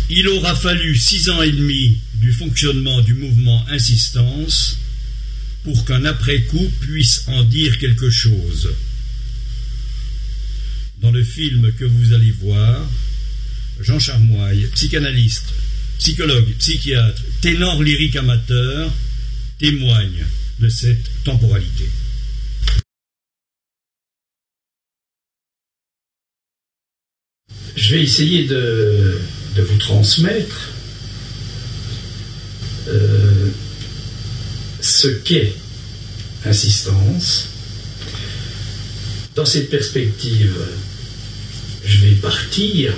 Il aura fallu 6 ans et demi du fonctionnement du mouvement Insistance pour qu'un après-coup puisse en dire quelque chose. Dans le film que vous allez voir, Jean Charmoille, psychanalyste, psychologue, psychiatre, ténor lyrique amateur, témoigne de cette temporalité. Je vais essayer de vous transmettre ce qu'est Insistance. Dans cette perspective, je vais partir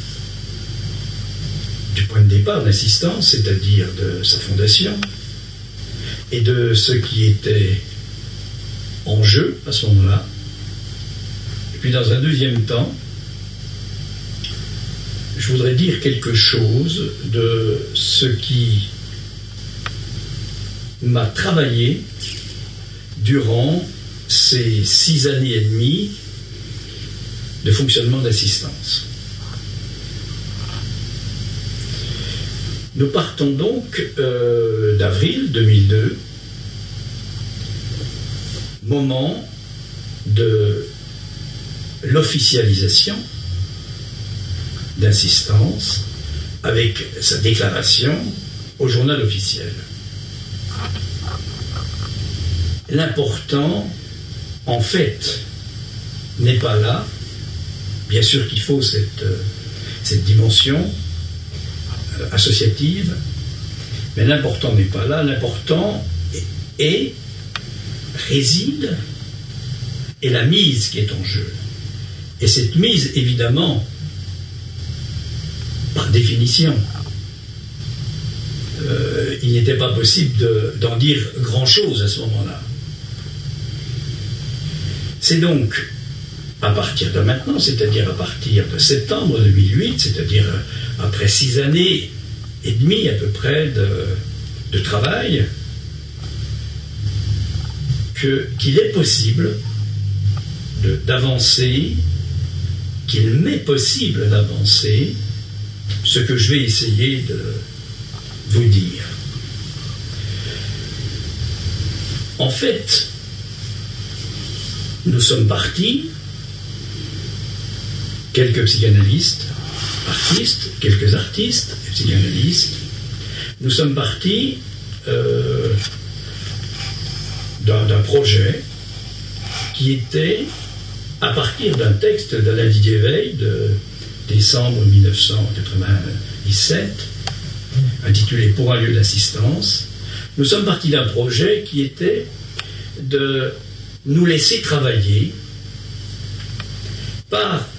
du point de départ d'Insistance, c'est-à-dire de sa fondation, et de ce qui était en jeu à ce moment-là. Et puis dans un deuxième temps, je voudrais dire quelque chose de ce qui m'a travaillé durant ces 6 années et demie de fonctionnement d'Assistance. Nous partons donc d'avril 2002, moment de l'officialisation d'Insistance avec sa déclaration au journal officiel. L'important, en fait, n'est pas là. Bien sûr qu'il faut cette dimension associative, mais l'important n'est pas là. L'important réside et la mise qui est en jeu. Et cette mise, évidemment, par définition, il n'était pas possible d'en dire grand-chose à ce moment-là. C'est donc à partir de maintenant, c'est-à-dire à partir de septembre 2008, c'est-à-dire après 6 années et demie à peu près de travail, qu'il est possible d'avancer, qu'il m'est possible d'avancer ce que je vais essayer de vous dire. En fait, nous sommes partis, quelques psychanalystes, artistes, quelques artistes et psychanalystes, nous sommes partis d'un projet qui était, à partir d'un texte d'Alain Didier Veil de décembre 1997, intitulé « Pour un lieu d'assistance », nous sommes partis d'un projet qui était de nous laisser travailler par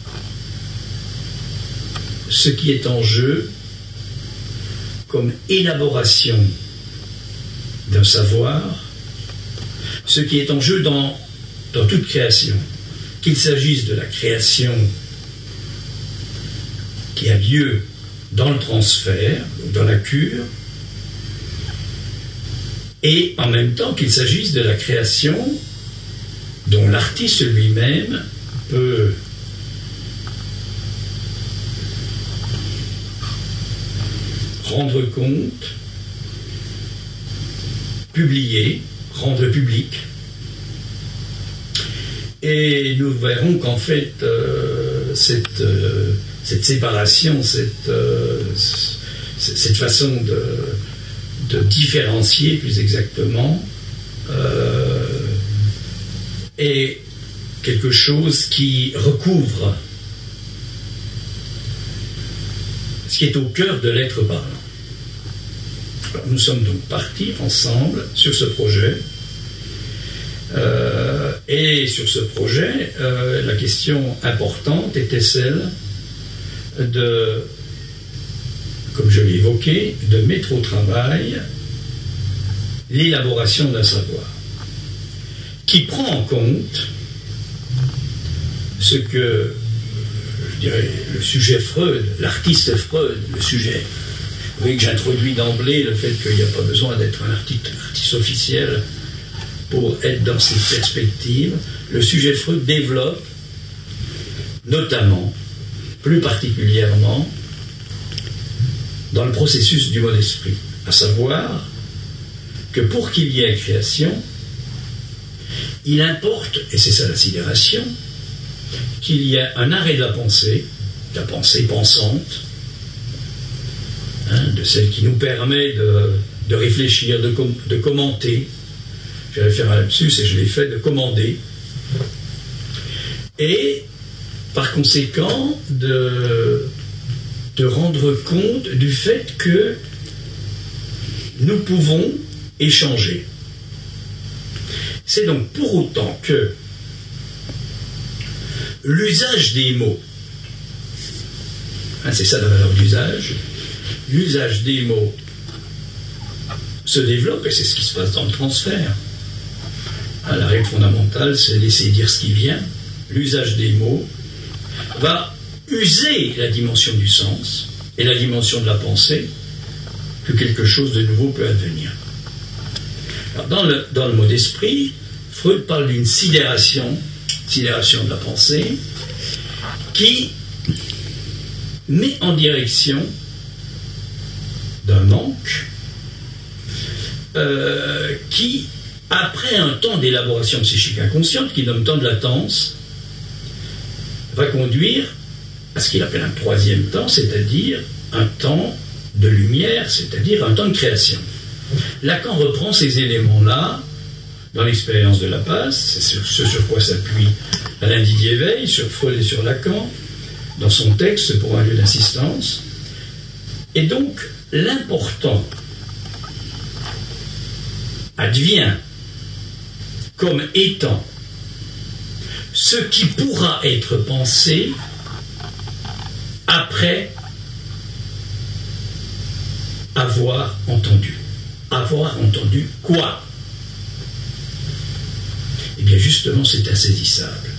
ce qui est en jeu comme élaboration d'un savoir, ce qui est en jeu dans toute création, qu'il s'agisse de la création qui a lieu dans le transfert, dans la cure, et en même temps qu'il s'agisse de la création dont l'artiste lui-même peut rendre compte, publier, rendre public. Et nous verrons qu'en fait, cette séparation, cette façon de différencier plus exactement, est quelque chose qui recouvre ce qui est au cœur de l'être parlant. Alors, nous sommes donc partis ensemble sur ce projet. Et sur ce projet, la question importante était celle de, comme je l'ai évoqué, de mettre au travail l'élaboration d'un savoir qui prend en compte ce que, je dirais, le sujet Freud, l'artiste Freud, le sujet. Vous voyez que j'introduis d'emblée le fait qu'il n'y a pas besoin d'être un artiste officiel pour être dans cette perspective. Le sujet Freud développe notamment, plus particulièrement, dans le processus du mot d'esprit, à savoir que pour qu'il y ait création, il importe, et c'est ça la sidération, qu'il y ait un arrêt de la pensée pensante, de celle qui nous permet de réfléchir, de commenter. J'allais faire un lapsus et je l'ai fait, de commander. Et par conséquent, de rendre compte du fait que nous pouvons échanger. C'est donc pour autant que l'usage des mots, c'est ça la valeur d'usage, l'usage des mots se développe, et c'est ce qui se passe dans le transfert. La règle fondamentale, c'est laisser dire ce qui vient. L'usage des mots va user la dimension du sens et la dimension de la pensée, que quelque chose de nouveau peut advenir. Alors dans le mot d'esprit, Freud parle d'une sidération de la pensée, qui met en direction d'un manque qui, après un temps d'élaboration psychique inconsciente, qui nomme temps de latence, va conduire à ce qu'il appelle un troisième temps, c'est-à-dire un temps de lumière, c'est-à-dire un temps de création. Lacan reprend ces éléments-là dans l'expérience de la passe, c'est ce sur quoi s'appuie Alain Didier-Veil, sur Freud et sur Lacan, dans son texte pour un lieu d'assistance. Et donc, l'important advient comme étant ce qui pourra être pensé après avoir entendu. Avoir entendu quoi? Eh bien, justement, c'est insaisissable.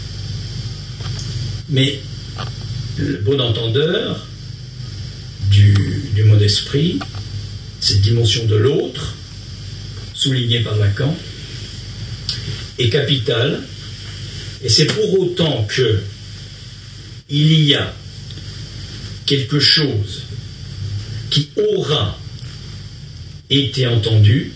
Mais le bon entendeur du mot d'esprit, cette dimension de l'autre, soulignée par Lacan, est capitale, et c'est pour autant que il y a quelque chose qui aura été entendu,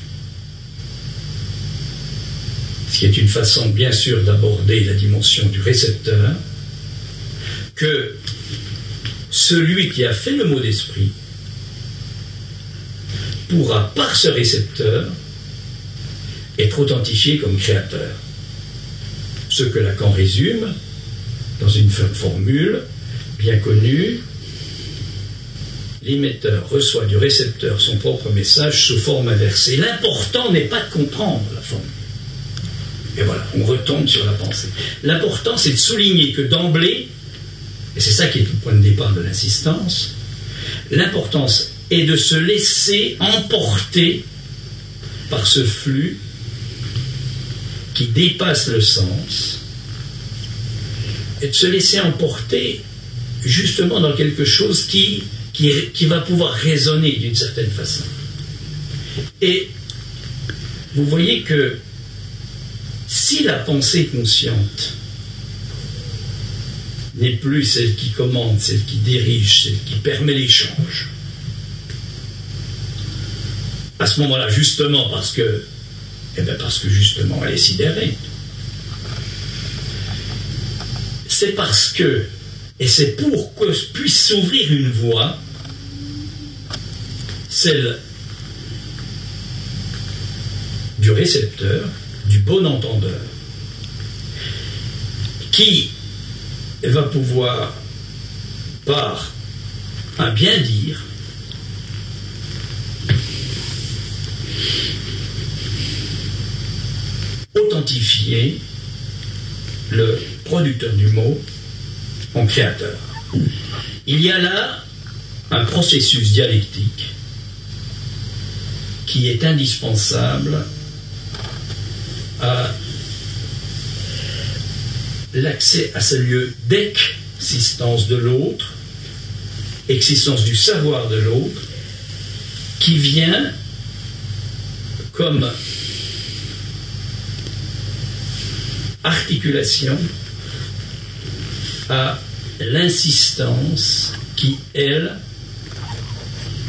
ce qui est une façon bien sûr d'aborder la dimension du récepteur, que celui qui a fait le mot d'esprit pourra, par ce récepteur, être authentifié comme créateur. Ce que Lacan résume dans une formule bien connue: l'émetteur reçoit du récepteur son propre message sous forme inversée. L'important n'est pas de comprendre la formule. Et voilà, on retombe sur la pensée. L'important, c'est de souligner que d'emblée, et c'est ça qui est le point de départ de l'insistance, l'importance est de se laisser emporter par ce flux qui dépasse le sens, et de se laisser emporter justement dans quelque chose qui va pouvoir résonner d'une certaine façon. Et vous voyez que si la pensée consciente n'est plus celle qui commande, celle qui dirige, celle qui permet l'échange, à ce moment-là, justement parce que justement elle est sidérée, c'est parce que, et c'est pour que puisse s'ouvrir une voie, celle du récepteur, du bon entendeur, qui va pouvoir, par un bien dire, authentifier le producteur du mot en créateur. Il y a là un processus dialectique qui est indispensable à l'accès à ce lieu d'existence de l'autre, existence du savoir de l'autre, qui vient comme articulation à l'insistance qui, elle,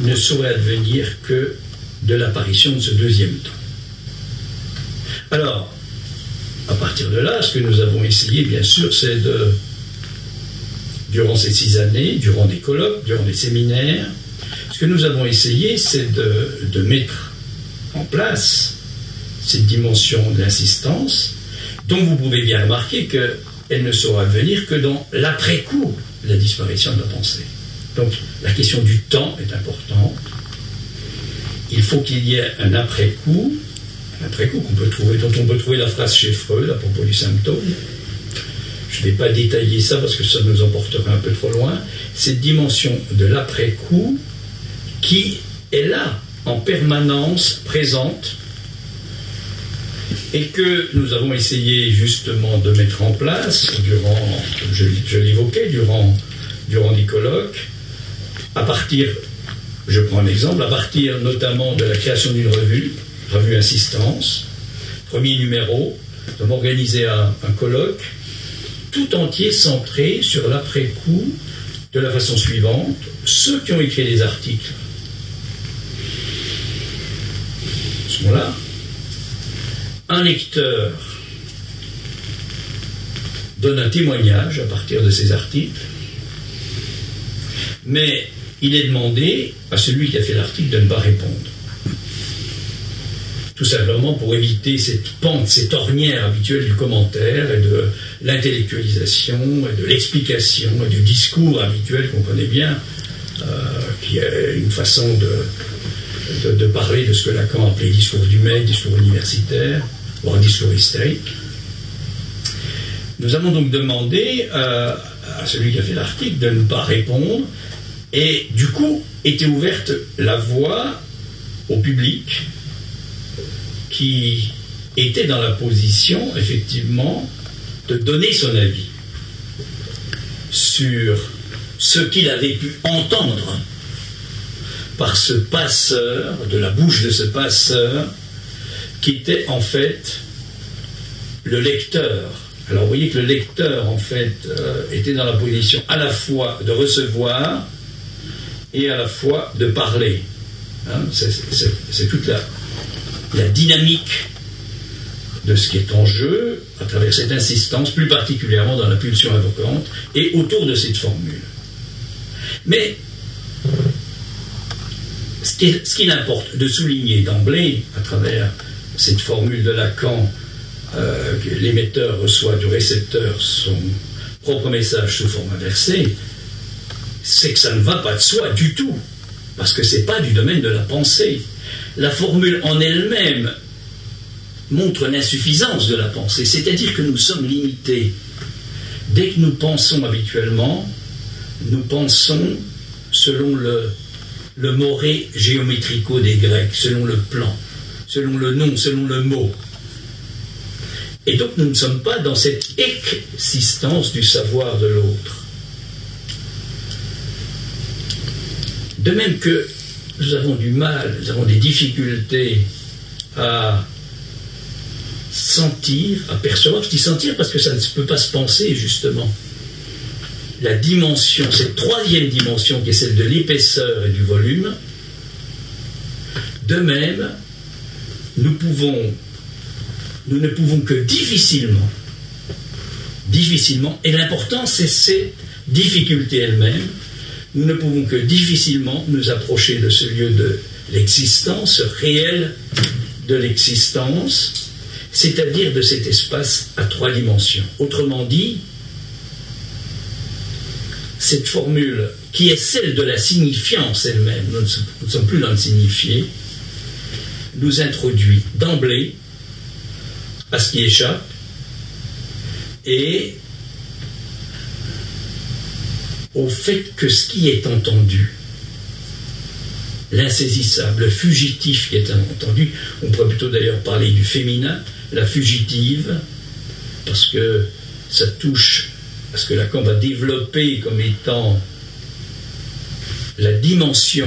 ne saurait advenir que de l'apparition de ce deuxième temps. Alors, à partir de là, ce que nous avons essayé, bien sûr, c'est durant ces 6 années, durant des colloques, durant des séminaires, ce que nous avons essayé, c'est de mettre en place cette dimension de l'insistance, dont vous pouvez bien remarquer qu'elle ne saura advenir que dans l'après-coup de la disparition de la pensée. Donc, la question du temps est importante. Il faut qu'il y ait un après-coup qu'on peut trouver, dont on peut trouver la phrase chez Freud à propos du symptôme. Je ne vais pas détailler ça parce que ça nous emporterait un peu trop loin. Cette dimension de l'après-coup qui est là, en permanence présente, et que nous avons essayé justement de mettre en place durant, comme je l'évoquais, durant des colloques, à partir, je prends un exemple, à partir notamment de la création d'une revue Insistance, premier numéro, nous avons organisé un colloque tout entier centré sur l'après-coup de la façon suivante. Ceux qui ont écrit des articles sont là. Un lecteur donne un témoignage à partir de ces articles, mais il est demandé à celui qui a fait l'article de ne pas répondre. Tout simplement pour éviter cette pente, cette ornière habituelle du commentaire et de l'intellectualisation et de l'explication et du discours habituel qu'on connaît bien, qui est une façon de parler de ce que Lacan appelait discours du maître, discours universitaire, voire discours hystérique. Nous avons donc demandé à celui qui a fait l'article de ne pas répondre, et du coup était ouverte la voie au public qui était dans la position, effectivement, de donner son avis sur ce qu'il avait pu entendre par ce passeur, de la bouche de ce passeur, qui était en fait le lecteur. Alors vous voyez que le lecteur, en fait, était dans la position à la fois de recevoir et à la fois de parler. Hein, c'est toute la dynamique de ce qui est en jeu à travers cette insistance, plus particulièrement dans la pulsion invocante et autour de cette formule. Mais ce qu'il importe de souligner d'emblée à travers cette formule de Lacan, que l'émetteur reçoit du récepteur son propre message sous forme inversée, c'est que ça ne va pas de soi du tout, parce que ce n'est pas du domaine de la pensée. La formule en elle-même montre l'insuffisance de la pensée, c'est-à-dire que nous sommes limités. Dès que nous pensons habituellement, nous pensons selon le moré géométrico des Grecs, selon le plan, selon le nom, selon le mot. Et donc nous ne sommes pas dans cette existence du savoir de l'autre. De même que nous avons du mal, nous avons des difficultés à sentir, à percevoir. Je dis sentir parce que ça ne peut pas se penser, justement. La dimension, cette troisième dimension qui est celle de l'épaisseur et du volume, de même, nous ne pouvons que difficilement, et l'important c'est cette difficulté elle-même, nous ne pouvons que difficilement nous approcher de ce lieu de l'existence, réel de l'existence, c'est-à-dire de cet espace à 3 dimensions. Autrement dit, cette formule qui est celle de la signifiance elle-même, nous ne sommes plus dans le signifié, nous introduit d'emblée à ce qui échappe et au fait que ce qui est entendu, l'insaisissable, le fugitif qui est entendu, on pourrait plutôt d'ailleurs parler du féminin, la fugitive, parce que ça touche à ce que Lacan va développer comme étant la dimension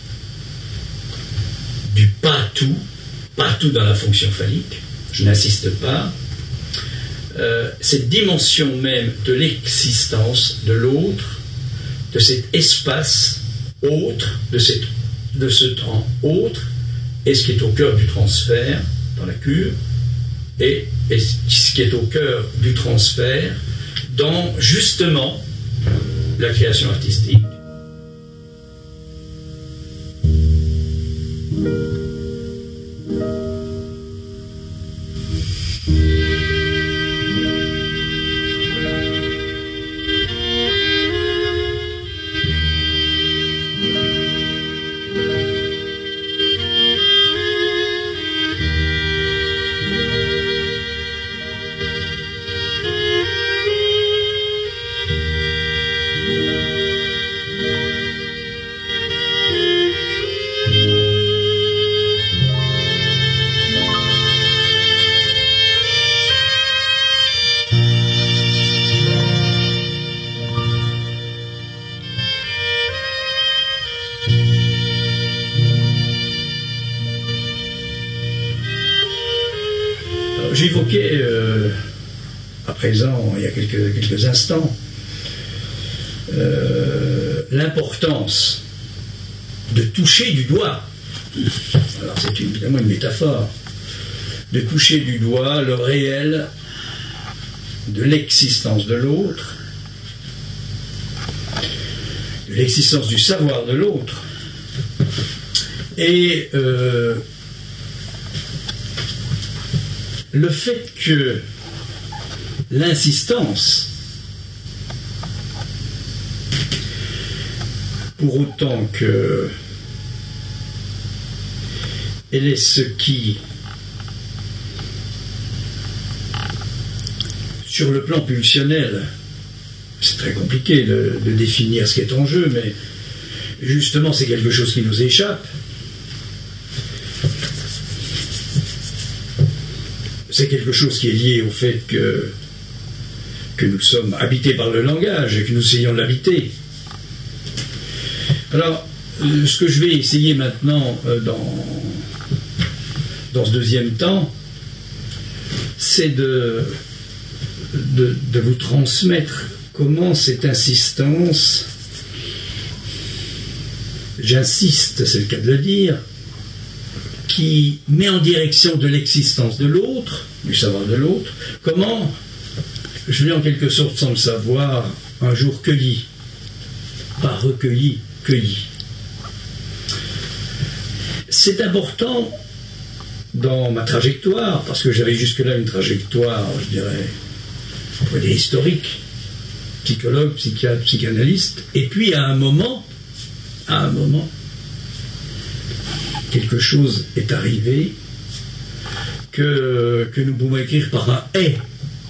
du pas-tout dans la fonction phallique, je n'insiste pas, cette dimension même de l'existence de l'autre, de cet espace autre, de cet de ce temps autre est ce qui est au cœur du transfert dans la cure et ce qui est au cœur du transfert dans justement la création artistique. J'évoquais à présent, il y a quelques instants, l'importance de toucher du doigt, alors c'est évidemment une métaphore, de toucher du doigt le réel de l'existence de l'autre, de l'existence du savoir de l'autre, et le fait que l'insistance, pour autant que elle est ce qui, sur le plan pulsionnel, c'est très compliqué de définir ce qui est en jeu, mais justement c'est quelque chose qui nous échappe. C'est quelque chose qui est lié au fait que nous sommes habités par le langage et que nous essayons de l'habiter. Alors, ce que je vais essayer maintenant dans ce deuxième temps, c'est de vous transmettre comment cette insistance, j'insiste, c'est le cas de le dire, qui met en direction de l'existence de l'autre, du savoir de l'autre, comment je l'ai en quelque sorte, sans le savoir, un jour cueilli, pas recueilli, cueilli. C'est important dans ma trajectoire, parce que j'avais jusque-là une trajectoire, je dirais, on pourrait dire historique, psychologue, psychiatre, psychanalyste, et puis à un moment, quelque chose est arrivé que nous pouvons écrire par un « et ».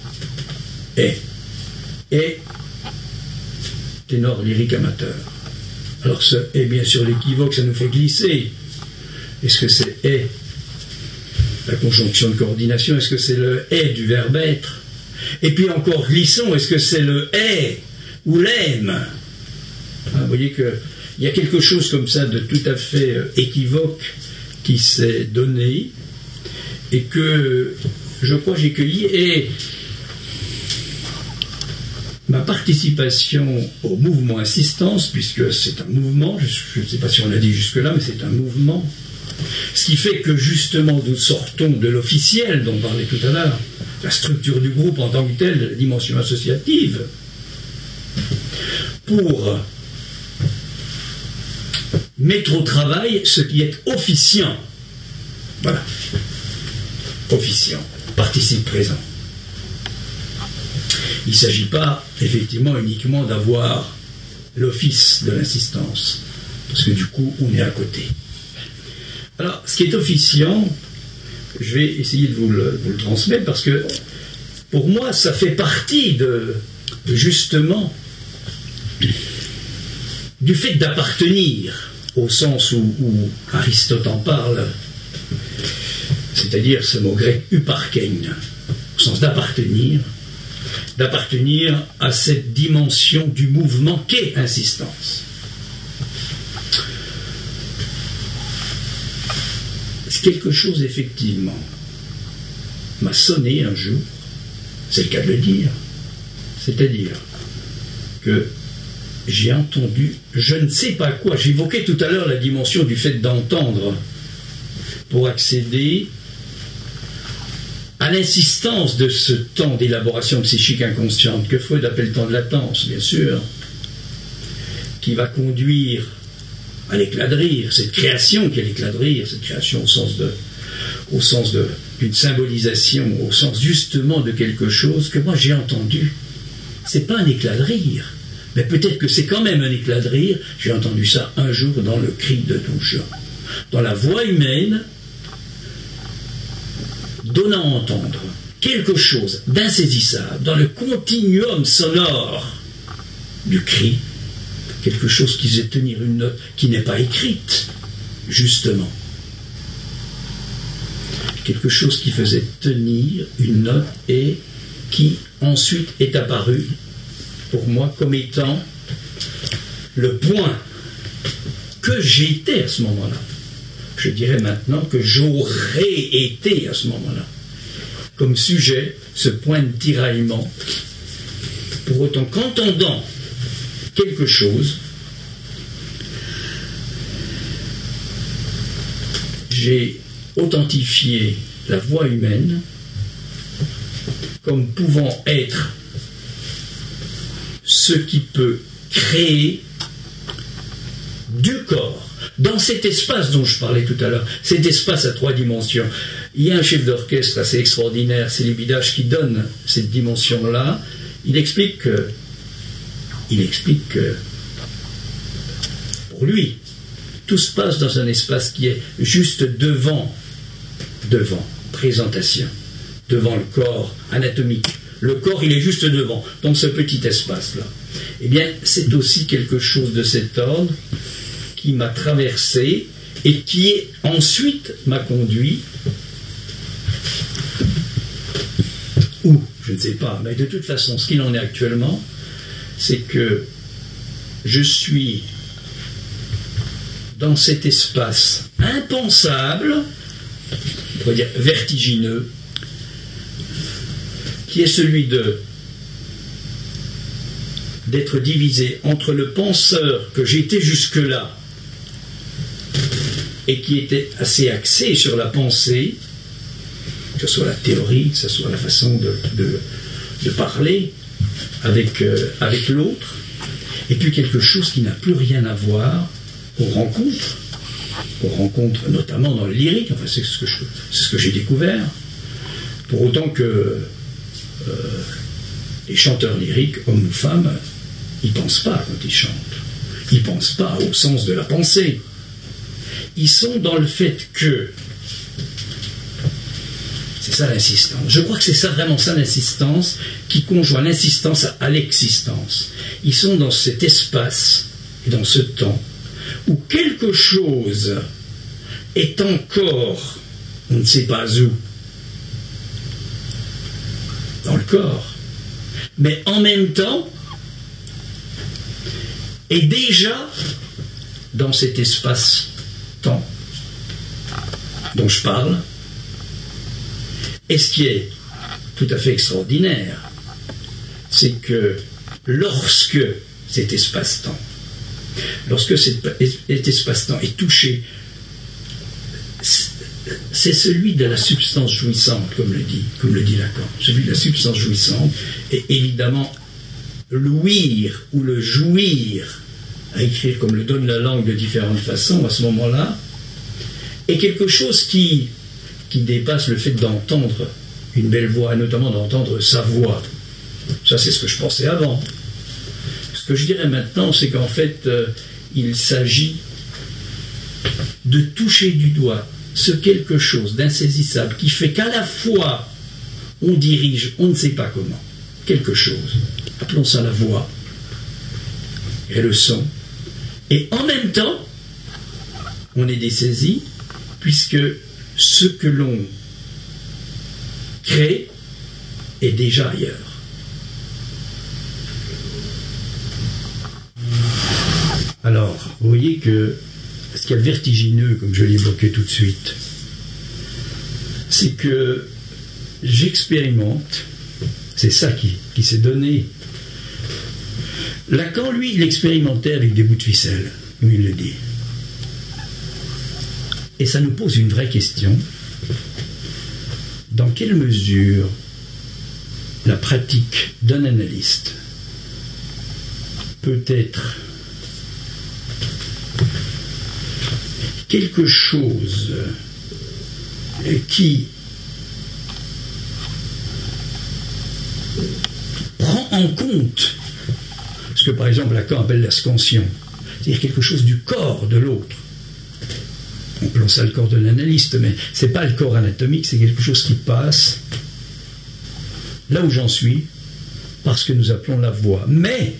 Et ténor lyrique amateur. Alors ce « et », bien sûr, l'équivoque, ça nous fait glisser. Est-ce que c'est « et » la conjonction de coordination? Est-ce que c'est le « et » du verbe être? Et puis encore glissons, est-ce que c'est le « et » ou « l'aime » Vous voyez qu'il y a quelque chose comme ça de tout à fait équivoque qui s'est donné et que je crois j'ai cueilli, et ma participation au mouvement insistance, puisque c'est un mouvement, je ne sais pas si on l'a dit jusque-là, mais c'est un mouvement, ce qui fait que justement nous sortons de l'officiel dont on parlait tout à l'heure, la structure du groupe en tant que telle, la dimension associative, pour mettre au travail ce qui est officiant. Voilà. Officiant, participe présent. Il ne s'agit pas, effectivement, uniquement d'avoir l'office de l'insistance, parce que du coup, on est à côté. Alors, ce qui est officiant, je vais essayer de vous le transmettre, parce que, pour moi, ça fait partie de justement, du fait d'appartenir, au sens où Aristote en parle, c'est-à-dire ce mot grec uparkein, au sens d'appartenir à cette dimension du mouvement qu'est insistance. Quelque chose, effectivement, m'a sonné un jour, c'est le cas de le dire, c'est-à-dire que j'ai entendu je ne sais pas quoi. J'évoquais tout à l'heure la dimension du fait d'entendre pour accéder à l'insistance de ce temps d'élaboration psychique inconsciente que Freud appelle le temps de latence, bien sûr, qui va conduire à l'éclat de rire, cette création qui est l'éclat de rire, cette création au sens d'une symbolisation, au sens justement de quelque chose que moi j'ai entendu. C'est pas un éclat de rire, mais peut-être que c'est quand même un éclat de rire. J'ai entendu ça un jour dans le cri de Doujean, dans la voix humaine, donnant à entendre quelque chose d'insaisissable dans le continuum sonore du cri, quelque chose qui faisait tenir une note qui n'est pas écrite, justement. Quelque chose qui faisait tenir une note et qui ensuite est apparu pour moi comme étant le point que j'étais à ce moment-là. Je dirais maintenant que j'aurais été à ce moment-là. Comme sujet, ce point de tiraillement. Pour autant qu'entendant quelque chose, j'ai authentifié la voix humaine comme pouvant être ce qui peut créer du corps, dans cet espace dont je parlais tout à l'heure, cet espace à 3 dimensions. Il y a un chef d'orchestre assez extraordinaire, c'est Lévidache, qui donne cette dimension-là. Il explique que pour lui, tout se passe dans un espace qui est juste devant, présentation, devant le corps anatomique. Le corps, il est juste devant, dans ce petit espace-là. Eh bien, c'est aussi quelque chose de cet ordre qui m'a traversé et qui ensuite m'a conduit où, je ne sais pas, mais de toute façon, ce qu'il en est actuellement, c'est que je suis dans cet espace impensable, on pourrait dire vertigineux, qui est celui d'être divisé entre le penseur que j'étais jusque-là et qui était assez axé sur la pensée, que ce soit la théorie, que ce soit la façon de parler avec l'autre, et puis quelque chose qui n'a plus rien à voir aux rencontres notamment dans le lyrique, enfin c'est ce que j'ai découvert, pour autant que les chanteurs lyriques, hommes ou femmes, ils ne pensent pas quand ils chantent. Ils ne pensent pas au sens de la pensée. Ils sont dans le fait que... C'est ça l'insistance. Je crois que c'est ça vraiment ça l'insistance qui conjoint l'insistance à l'existence. Ils sont dans cet espace et dans ce temps où quelque chose est encore, on ne sait pas où, dans le corps, mais en même temps est déjà dans cet espace-temps dont je parle. Et ce qui est tout à fait extraordinaire, c'est que lorsque cet espace-temps est touché, c'est celui de la substance jouissante, comme le dit Lacan. Celui de la substance jouissante est évidemment l'ouïr ou le jouir, à écrire comme le donne la langue de différentes façons à ce moment-là, est quelque chose qui dépasse le fait d'entendre une belle voix, et notamment d'entendre sa voix. Ça, c'est ce que je pensais avant. Ce que je dirais maintenant, c'est qu'en fait, il s'agit de toucher du doigt ce quelque chose d'insaisissable qui fait qu'à la fois, on dirige, on ne sait pas comment, quelque chose. Appelons ça la voix et le son. Et en même temps, on est dessaisi, puisque ce que l'on crée est déjà ailleurs. Alors, vous voyez que ce qu'il y a de vertigineux, comme je l'évoquais tout de suite, c'est que j'expérimente, c'est ça qui s'est donné Lacan, lui, il expérimentait avec des bouts de ficelle, comme il le dit. Et ça nous pose une vraie question. Dans quelle mesure la pratique d'un analyste peut être quelque chose qui prend en compte ce que par exemple Lacan appelle la scansion, c'est-à-dire quelque chose du corps de l'autre. On appelle ça le corps de l'analyste, mais c'est pas le corps anatomique, c'est quelque chose qui passe là où j'en suis, parce que nous appelons la voix. Mais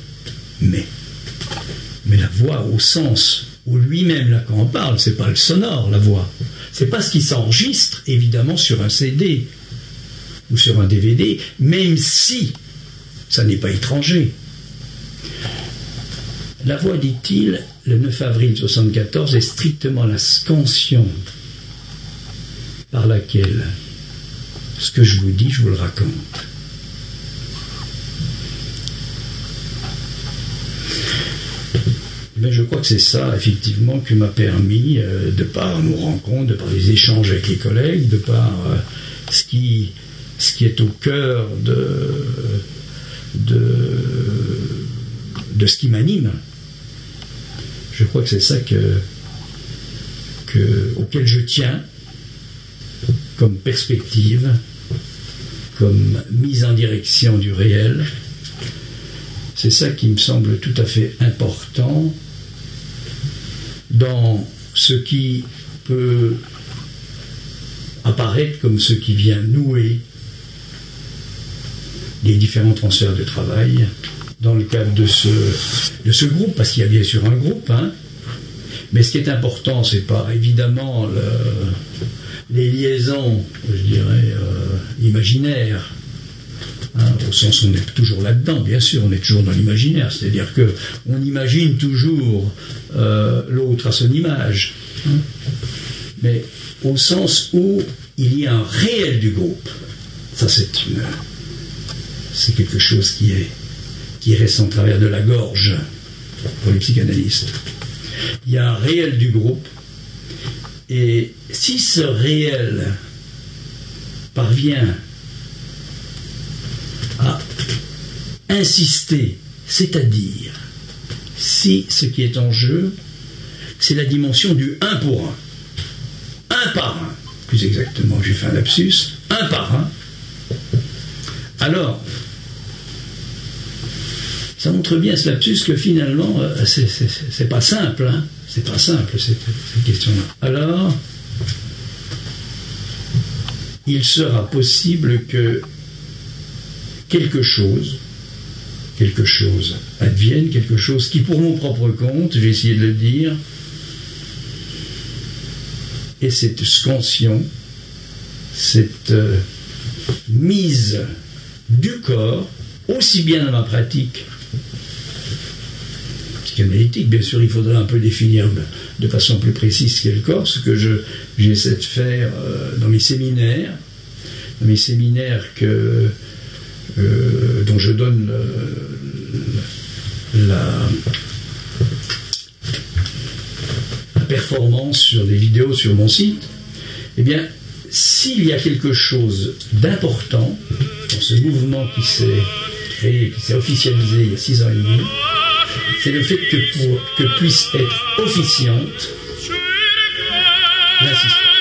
la voix au sens où lui-même Lacan en parle, c'est pas le sonore, la voix. C'est pas ce qui s'enregistre, évidemment, sur un CD ou sur un DVD, même si ça n'est pas étranger. La voix, dit-il, le 9 avril 1974, est strictement la scansion par laquelle ce que je vous dis, je vous le raconte. Mais je crois que c'est ça, effectivement, qui m'a permis, de par nos rencontres, de par les échanges avec les collègues, de par ce qui est au cœur de ce qui m'anime. Je crois que c'est ça auquel je tiens comme perspective, comme mise en direction du réel. C'est ça qui me semble tout à fait important dans ce qui peut apparaître comme ce qui vient nouer les différents transferts de travail dans le cadre de ce groupe, parce qu'il y a bien sûr un groupe, mais ce qui est important, c'est pas évidemment les liaisons, je dirais, imaginaires, au sens où on est toujours là-dedans, bien sûr, on est toujours dans l'imaginaire, c'est-à-dire qu'on imagine toujours l'autre à son image, mais au sens où il y a un réel du groupe. Ça, c'est quelque chose qui reste en travers de la gorge pour les psychanalystes. Il y a un réel du groupe, et si ce réel parvient à insister, c'est-à-dire si ce qui est en jeu, c'est la dimension du un pour un par un, plus exactement, j'ai fait un lapsus, un par un, alors ça montre bien ce lapsus que finalement c'est pas simple, c'est pas simple cette question-là. Alors il sera possible que quelque chose advienne, quelque chose qui, pour mon propre compte, j'ai essayé de le dire, et cette scansion, cette mise du corps, aussi bien dans ma pratique psychanalytique, bien sûr, il faudrait un peu définir de façon plus précise ce qu'est le corps, ce que j'essaie de faire dans mes séminaires dont je donne la performance sur des vidéos sur mon site. Eh bien, s'il y a quelque chose d'important dans ce mouvement qui s'est créé, qui s'est officialisé il y a 6 ans et demi, c'est le fait que puisse être officiante l'assistance.